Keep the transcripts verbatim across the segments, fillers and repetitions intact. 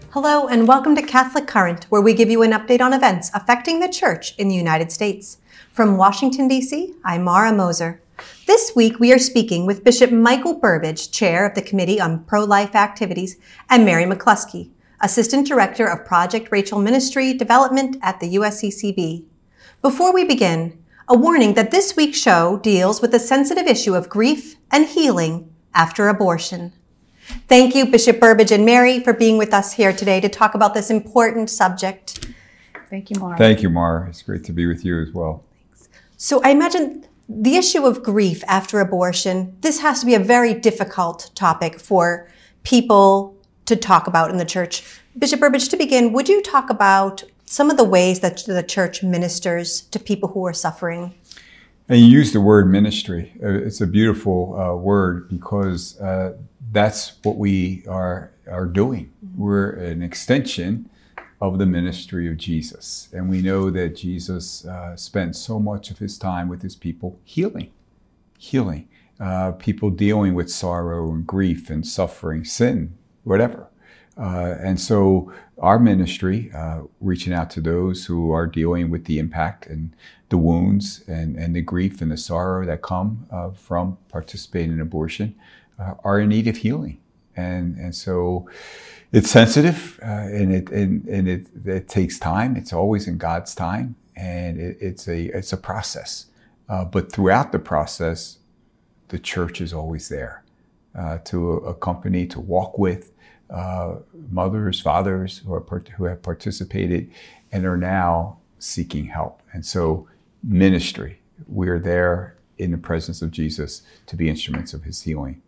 Hello and welcome to Catholic Current, where we give you an update on events affecting the Church in the United States. From Washington, D C, I'm Mara Moser. This week we are speaking with Bishop Michael Burbidge, Chair of the Committee on Pro-Life Activities, and Mary McCluskey, Assistant Director of Project Rachel Ministry Development at the U S C C B. Before we begin, a warning that this week's show deals with the sensitive issue of grief and healing after abortion. Thank you, Bishop Burbidge and Mary, for being with us here today to talk about this important subject. Thank you, Mara. Thank you, Mara. It's great to be with you as well. Thanks. So I imagine the issue of grief after abortion, this has to be a very difficult topic for people to talk about in the Church. Bishop Burbidge, to begin, would you talk about some of the ways that the Church ministers to people who are suffering? And you use the word ministry. It's a beautiful uh, word because uh, that's what we are, are doing. Mm-hmm. We're an extension of the ministry of Jesus. And we know that Jesus uh, spent so much of his time with his people healing, healing, uh, people dealing with sorrow and grief and suffering, sin, whatever. Uh, and so our ministry, uh, reaching out to those who are dealing with the impact and the wounds and, and the grief and the sorrow that come uh, from participating in abortion, uh, are in need of healing. And and so it's sensitive uh, and it and, and it, it takes time. It's always in God's time, and it, it's a it's a process. Uh, but throughout the process, the Church is always there uh, to accompany, to walk with uh, mothers, fathers who are part- who have participated and are now seeking help. And so ministry, we're there in the presence of Jesus to be instruments of his healing.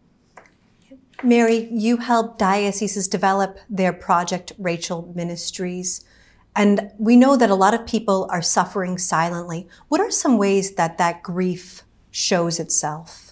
Mary, you help dioceses develop their Project Rachel ministries, and we know that a lot of people are suffering silently. What are some ways that that grief shows itself?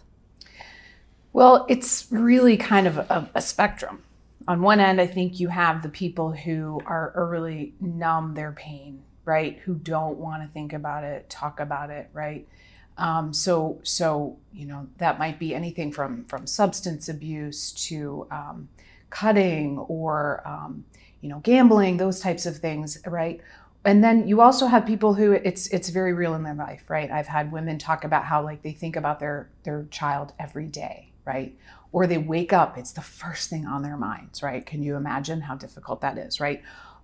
Well, it's really kind of a, a spectrum. On one end, I think you have the people who are, are really numb their pain, right? Who don't want to think about it, talk about it, right? Um, so, so you know, that might be anything from from substance abuse to um, cutting or um, you know, gambling, those types of things, right? And then you also have people who it's it's very real in their life, right? I've had women talk about how like they think about their their child every day, right? Or they wake up, it's the first thing on their minds, right? Can you imagine how difficult that is, right?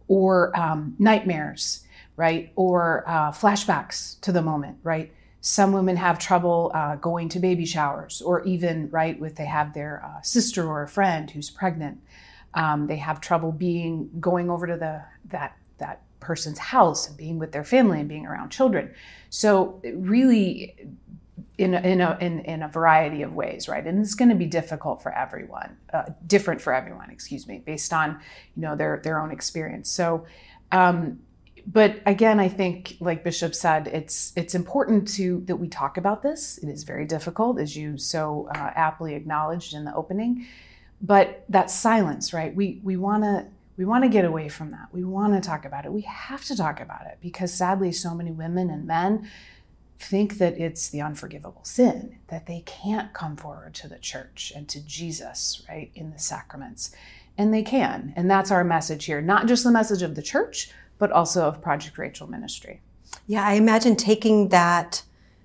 Or um, nightmares, right? Or uh, flashbacks to the moment, right? Some women have trouble uh, going to baby showers, or even, right, with they have their uh, sister or a friend who's pregnant. Um, they have trouble being going over to the that that person's house and being with their family and being around children. So really, in a, in a in in a variety of ways, right? And it's going to be difficult for everyone, uh, different for everyone, excuse me, based on you know their their own experience. So. Um, But again, I think, like Bishop said, it's it's important to that we talk about this. It is very difficult, as you so uh, aptly acknowledged in the opening. But that silence, right? We we want to we want to get away from that. We want to talk about it. We have to talk about it because sadly, so many women and men think that it's the unforgivable sin, that they can't come forward to the Church and to Jesus, right, in the sacraments, and they can. And that's our message here. Not just the message of the Church, but also of Project Rachel Ministry. Yeah, I imagine taking that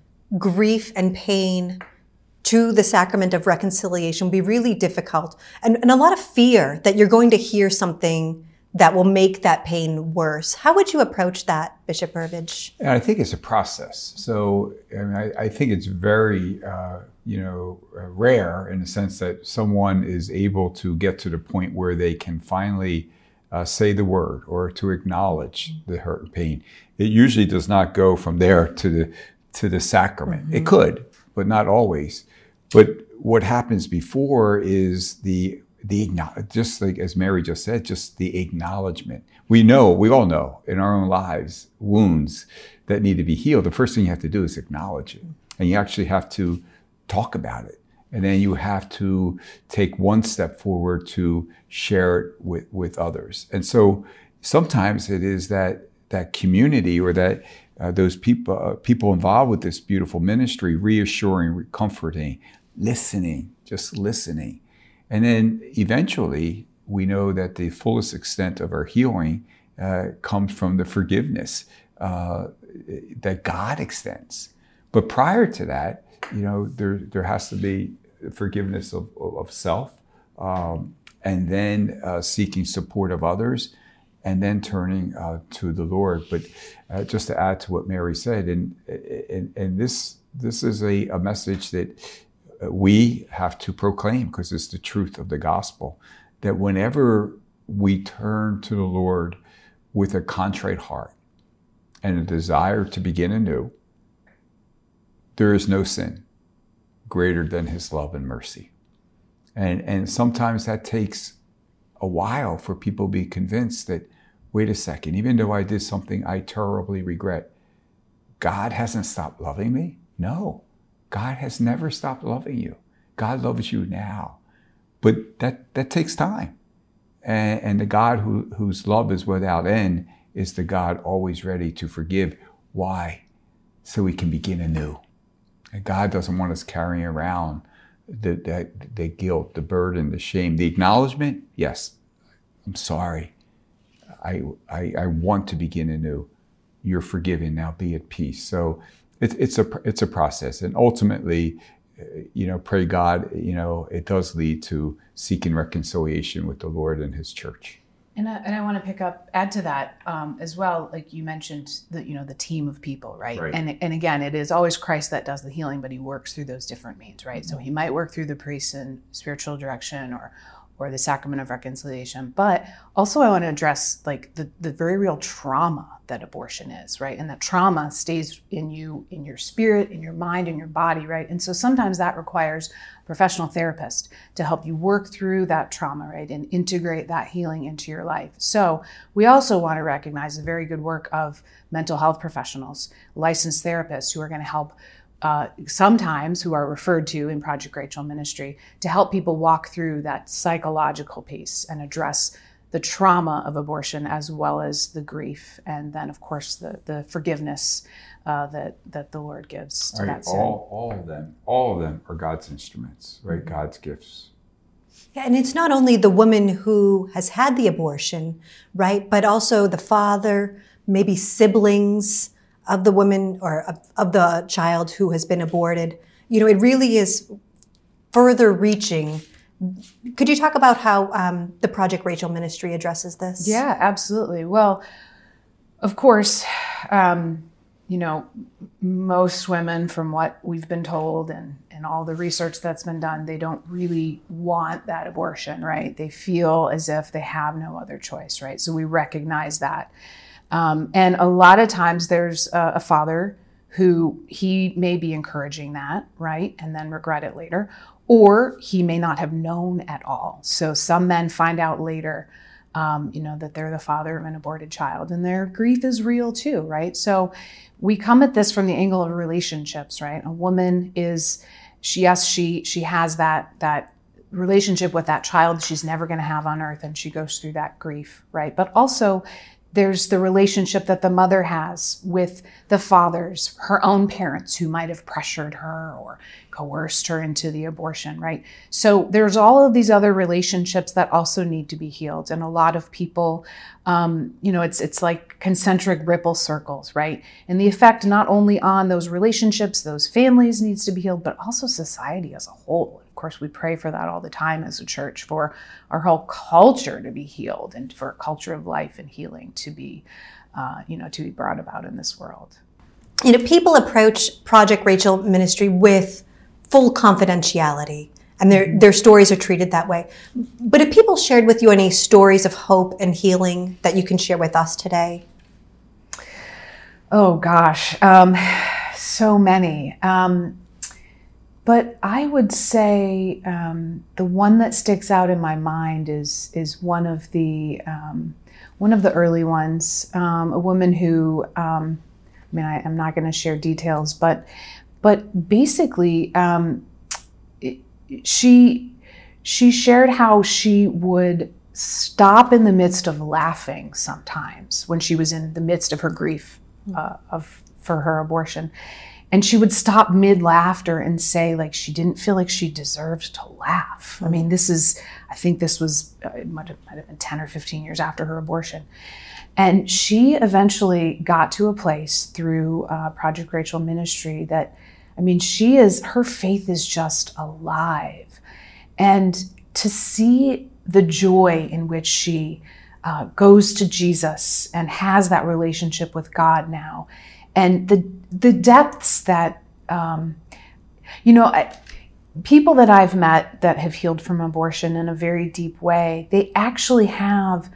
grief and pain to the sacrament of reconciliation will be really difficult, and, and a lot of fear that you're going to hear something that will make that pain worse. How would you approach that, Bishop Burbidge? And I think it's a process. So I, mean, I, I think it's very, uh, you know, uh, rare in the sense that someone is able to get to the point where they can finally Uh, say the word or to acknowledge the hurt and pain. It usually does not go from there to the to the sacrament. Mm-hmm. It could, but not always. But what happens before is the the just like as Mary just said, just the acknowledgement. We know, we all know in our own lives wounds that need to be healed. The first thing you have to do is acknowledge it, and you actually have to talk about it. And then you have to take one step forward to share it with, with others. And so sometimes it is that that community or that uh, those people uh, people involved with this beautiful ministry, reassuring, comforting, listening, just listening. And then eventually we know that the fullest extent of our healing uh, comes from the forgiveness uh, that God extends. But prior to that, you know, there there has to be forgiveness of, of self, um, and then uh, seeking support of others, and then turning uh, to the Lord. But uh, just to add to what Mary said, and and, and this this is a, a message that we have to proclaim, because it's the truth of the gospel, that whenever we turn to the Lord with a contrite heart and a desire to begin anew, there is no sin greater than his love and mercy. And, and sometimes that takes a while for people to be convinced that, wait a second, even though I did something I terribly regret, God hasn't stopped loving me? No, God has never stopped loving you. God loves you now. But that, that takes time. And, and the God who, whose love is without end is the God always ready to forgive. Why? So we can begin anew. And God doesn't want us carrying around the, the, the guilt, the burden, the shame, the acknowledgement. Yes, I'm sorry. I, I, I want to begin anew. You're forgiven, now be at peace. So it, it's a it's a process, and ultimately, you know, pray God, you know, it does lead to seeking reconciliation with the Lord and His church. And I, and I want to pick up, add to that um, as well. Like you mentioned, the you know the team of people, right? Right. And and again, it is always Christ that does the healing, but He works through those different means, right? Mm-hmm. So He might work through the priest in spiritual direction, or or the sacrament of reconciliation. But also I want to address like the, the very real trauma that abortion is, right? And that trauma stays in you, in your spirit, in your mind, in your body, right? And so sometimes that requires a professional therapist to help you work through that trauma, right? And integrate that healing into your life. So we also want to recognize the very good work of mental health professionals, licensed therapists who are going to help Uh, sometimes who are referred to in Project Rachel Ministry to help people walk through that psychological piece and address the trauma of abortion, as well as the grief, and then of course the the forgiveness uh, that that the Lord gives to right. that sin. All, all of them, all of them are God's instruments, right? Mm-hmm. God's gifts. Yeah, and it's not only the woman who has had the abortion, right, but also the father, maybe siblings of the woman or of, of the child who has been aborted. You know, it really is further reaching. Could you talk about how um, the Project Rachel Ministry addresses this? Yeah, absolutely. Well, of course, um, you know, most women, from what we've been told and, and all the research that's been done, they don't really want that abortion, right? They feel as if they have no other choice, right? So we recognize that. Um, and a lot of times there's a, a father who he may be encouraging that, right? And then regret it later, or he may not have known at all. So some men find out later, um, you know, that they're the father of an aborted child, and their grief is real too, right? So we come at this from the angle of relationships, right? A woman is, she, yes, she, she has that, that relationship with that child she's never going to have on earth, and she goes through that grief, right? But also, there's the relationship that the mother has with the fathers, her own parents who might have pressured her or coerced her into the abortion, right? So there's all of these other relationships that also need to be healed. And a lot of people, um, you know, it's it's like concentric ripple circles, right? And the effect not only on those relationships, those families needs to be healed, but also society as a whole. Of course, we pray for that all the time as a church, for our whole culture to be healed and for a culture of life and healing to be, uh, you know, to be brought about in this world. You know, people approach Project Rachel Ministry with full confidentiality, and their mm-hmm. their stories are treated that way. But have people shared with you any stories of hope and healing that you can share with us today? Oh gosh, um, so many. Um, But I would say um, the one that sticks out in my mind is is one of the um, one of the early ones. Um, a woman who, um, I mean, I, I'm not going to share details, but but basically, um, it, she she shared how she would stop in the midst of laughing sometimes when she was in the midst of her grief uh, of for her abortion. And she would stop mid-laughter and say, like, she didn't feel like she deserved to laugh. I mean, this is, I think this was, uh, it might have, might have been ten or fifteen years after her abortion. And she eventually got to a place through uh, Project Rachel Ministry that, I mean, she is, her faith is just alive. And to see the joy in which she uh, goes to Jesus and has that relationship with God now, and the the depths that, um, you know, I, people that I've met that have healed from abortion in a very deep way, they actually have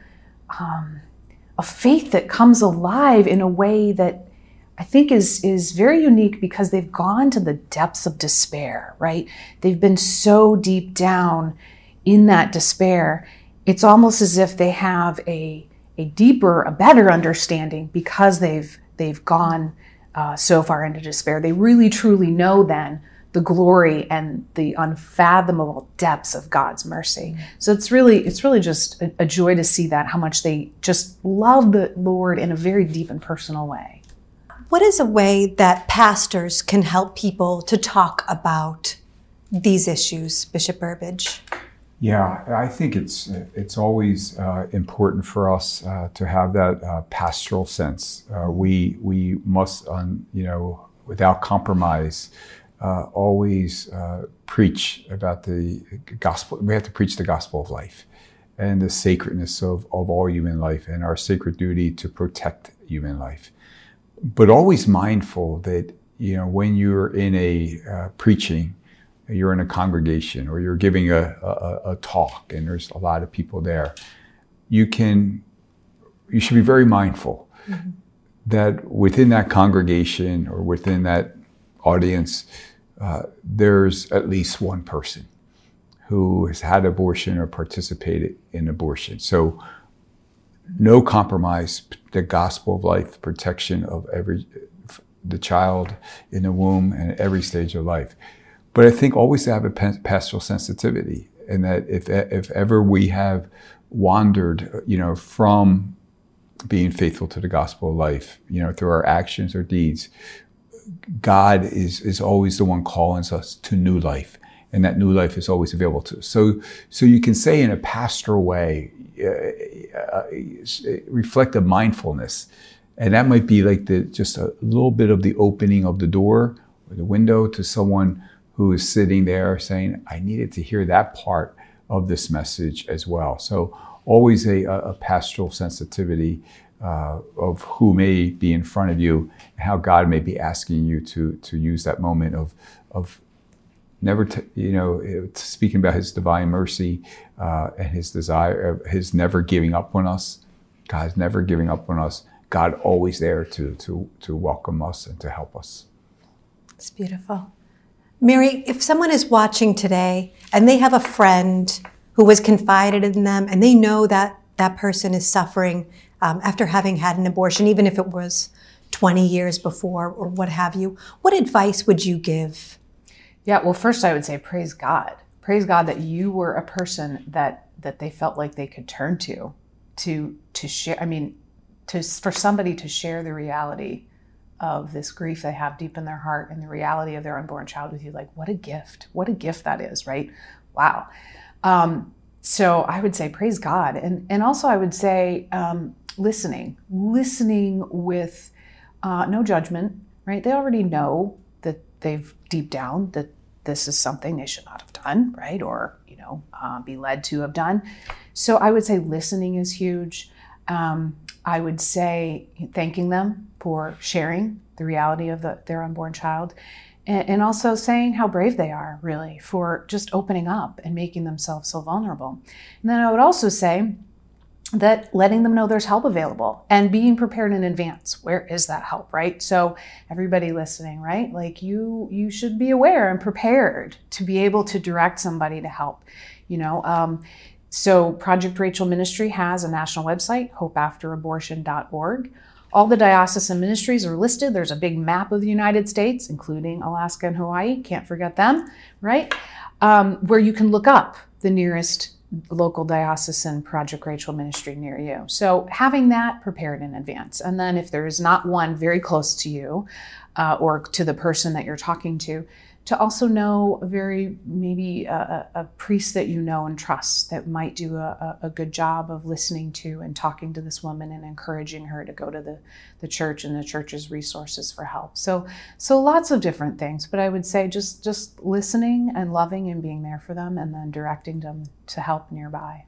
um, a faith that comes alive in a way that I think is, is very unique because they've gone to the depths of despair, right? They've been so deep down in that despair. It's almost as if they have a, a deeper, a better understanding because they've, they've gone uh, so far into despair. They really truly know then the glory and the unfathomable depths of God's mercy. So it's really, it's really just a, a joy to see that, how much they just love the Lord in a very deep and personal way. What is a way that pastors can help people to talk about these issues, Bishop Burbidge? Yeah, I think it's it's always uh, important for us uh, to have that uh, pastoral sense. Uh, we we must, um, you know, without compromise, uh, always uh, preach about the gospel. We have to preach the gospel of life and the sacredness of, of all human life and our sacred duty to protect human life. But always mindful that, you know, when you're in a uh, preaching, you're in a congregation or you're giving a, a, a talk and there's a lot of people there, you can, you should be very mindful mm-hmm. that within that congregation or within that audience, uh, there's at least one person who has had abortion or participated in abortion. So no compromise, the gospel of life, protection of every, the child in the womb and every stage of life. But I think always to have a pastoral sensitivity, and that if if ever we have wandered, you know, from being faithful to the gospel of life, you know, through our actions or deeds, God is is always the one calling us to new life, and that new life is always available to us. So, so you can say in a pastoral way, uh, uh, reflect a mindfulness, and that might be like the just a little bit of the opening of the door or the window to someone who is sitting there saying, I needed to hear that part of this message as well. So always a, a pastoral sensitivity uh, of who may be in front of you, and how God may be asking you to to use that moment of of never, t- you know, speaking about His divine mercy uh, and His desire, His never giving up on us. God's never giving up on us. God always there to to to welcome us and to help us. It's beautiful. Mary, if someone is watching today and they have a friend who was confided in them and they know that that person is suffering um, after having had an abortion, even if it was twenty years before or what have you, what advice would you give? Yeah, well, first I would say praise God. Praise God that you were a person that that they felt like they could turn to, to to share. I mean, to for somebody to share the reality of this grief they have deep in their heart and the reality of their unborn child with you. Like, what a gift. What a gift that is, right? Wow. Um, so I would say praise God. And, and also I would say um, listening, listening with uh, no judgment, right? They already know that they've deep down that this is something they should not have done, right? Or, you know, uh, be led to have done. So I would say listening is huge. Um, I would say thanking them for sharing the reality of the, their unborn child, and, and also saying how brave they are, really, for just opening up and making themselves so vulnerable. And then I would also say that letting them know there's help available and being prepared in advance. Where is that help, right? So everybody listening, right? Like you, you should be aware and prepared to be able to direct somebody to help, you know. Um, So Project Rachel Ministry has a national website, hope after abortion dot org. All the diocesan ministries are listed. There's a big map of the United States, including Alaska and Hawaii. Can't forget them, right? Um, where you can look up the nearest local diocesan Project Rachel ministry near you. So having that prepared in advance. And then if there is not one very close to you uh, or to the person that you're talking to, to also know a very, maybe a, a priest that you know and trust that might do a, a good job of listening to and talking to this woman and encouraging her to go to the, the church and the church's resources for help. So so lots of different things, but I would say just, just listening and loving and being there for them and then directing them to help nearby.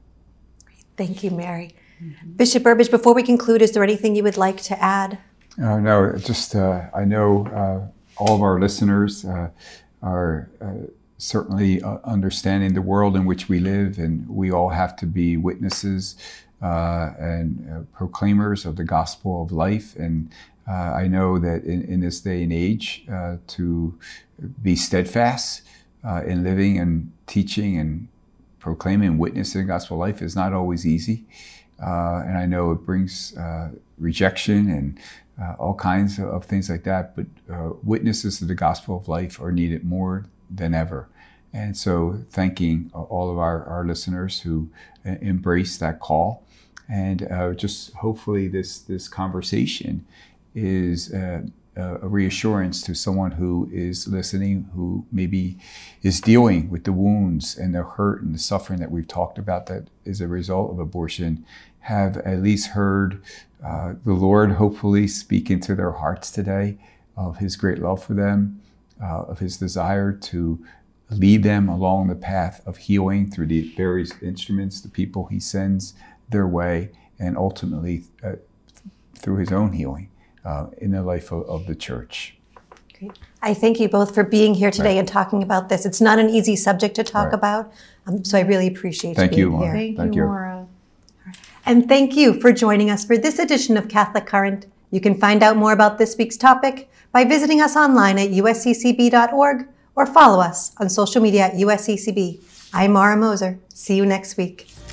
Thank you, Mary. Mm-hmm. Bishop Burbidge, before we conclude, is there anything you would like to add? Uh, no, just uh, I know uh, all of our listeners uh, are uh, certainly uh, understanding the world in which we live, and we all have to be witnesses uh, and uh, proclaimers of the gospel of life. And uh, I know that in, in this day and age, uh, to be steadfast uh, in living and teaching and proclaiming and witnessing the gospel of life is not always easy. Uh, and I know it brings uh, rejection and Uh, all kinds of things like that, but uh, witnesses to the gospel of life are needed more than ever. And so thanking all of our, our listeners who uh, embrace that call, and uh, just hopefully this, this conversation is uh, a reassurance to someone who is listening, who maybe is dealing with the wounds and the hurt and the suffering that we've talked about that is a result of abortion, have at least heard uh, the Lord hopefully speak into their hearts today of his great love for them, uh, of his desire to lead them along the path of healing through the various instruments, the people he sends their way, and ultimately uh, through his own healing uh, in the life of, of the church. Great. I thank you both for being here today right. and talking about this. It's not an easy subject to talk right. about, um, so I really appreciate thank you being you, Laura. here. Thank, thank you, you, Laura. And thank you for joining us for this edition of Catholic Current. You can find out more about this week's topic by visiting us online at U S C C B dot org or follow us on social media at U S C C B. I'm Mara Moser. See you next week.